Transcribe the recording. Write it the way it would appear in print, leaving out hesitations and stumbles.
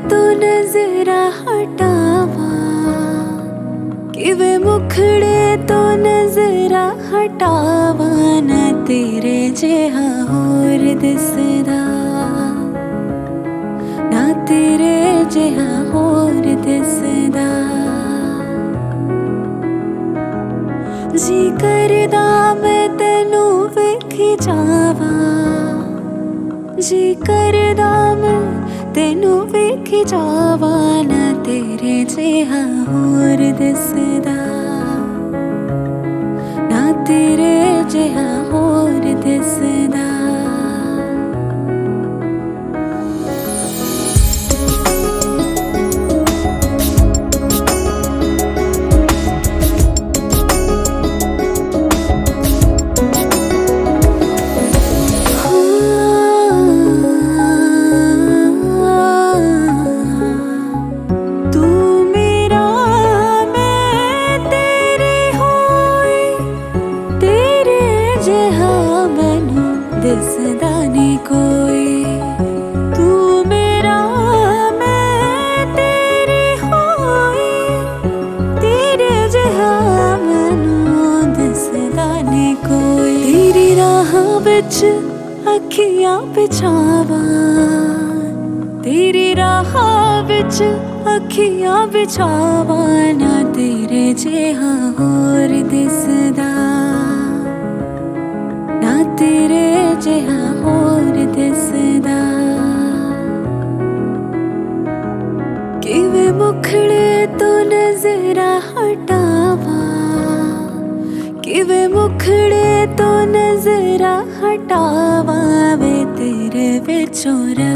तो नजरा हटावा, किवे मुखड़े तो नजरा हटावा, ना तेरे जिहा होर दिसदा, ना तेरे जिहा होर दिसदा। जी करदा मैं तैनू वेखी जावा, जी करदा मैं तैनू वेखी जावा, ना तेरे जिहा होर दिसदा, ना तेरे जिहा होर दिसदा। दिसदा नहीं कोई, तू मेरा मैं तेरी होई, तेरे जिहा मैनू दिसदा नहीं कोई। तेरी राह विच अखियां बिछावा, तेरी राह विच अखियां बिछावा, ना तेरे जिहा होर दिसदा, ना तेरे जिहा होर दिसदा। किवे मुखड़े तो नजरा हटावा, किवे मुखड़े तो नजरा हटावा, वे तेरे विचों